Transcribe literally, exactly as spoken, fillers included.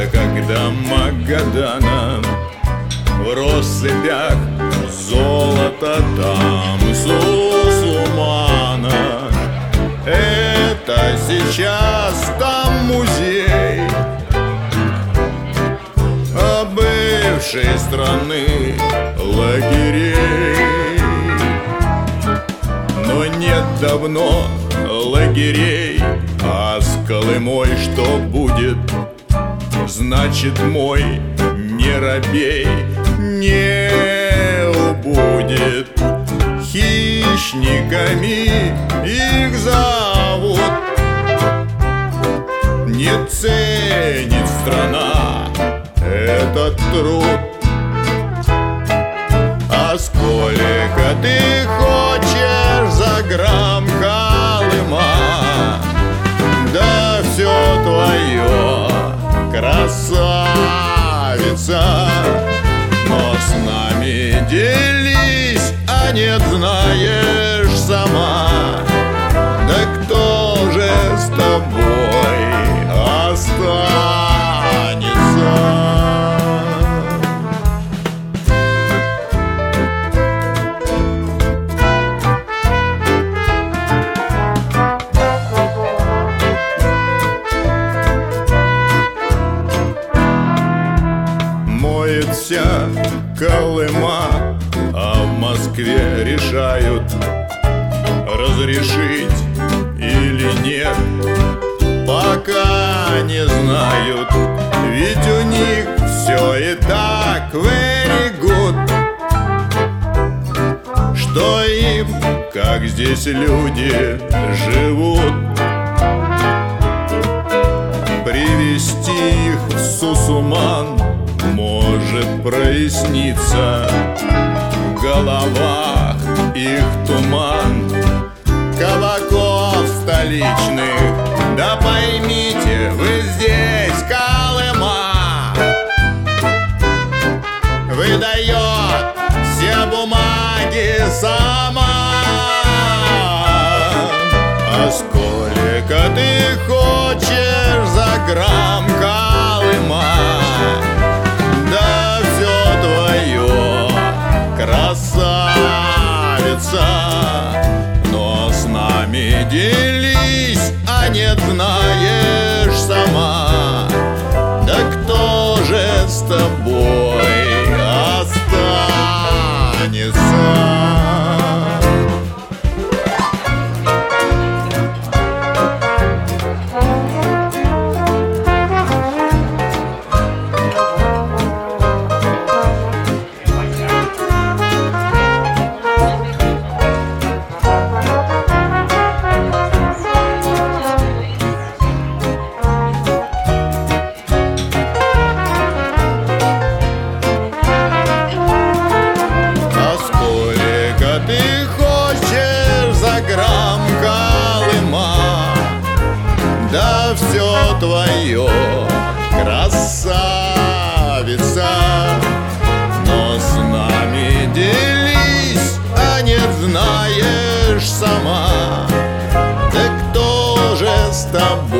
когда Магадана в россыпях золото там Сусумана. Это сейчас там музей а бывшей страны лагерей. Но нет давно лагерей, а с Колымой что будет? Значит, мой не робей не убудет. Хищниками их зовут. Не ценит страна этот труд. А сколько ты хочешь за грамм Колыма? Да все твое, красавица. Но с нами делись, а нет, знаешь сама. Да кто же с тобой останется? Моет вся Колыма, а в Москве решают, разрешить или нет. Пока не знают, ведь у них все и так very good. Что им, как здесь люди живут, привести их в Сусуман может проясниться. В головах их туман, кабаков столичных. Да поймите, вы здесь Колыма выдает все бумаги сама. А сколько ты хочешь за грамм Колыма? Да все твое, красавица. Но с нами делись, а нет, знаешь сама. Да кто же с тобой останется? Грамм Колыма, да все твое, красавица. Но с нами делись, а нет, знаешь сама. Да кто же с тобой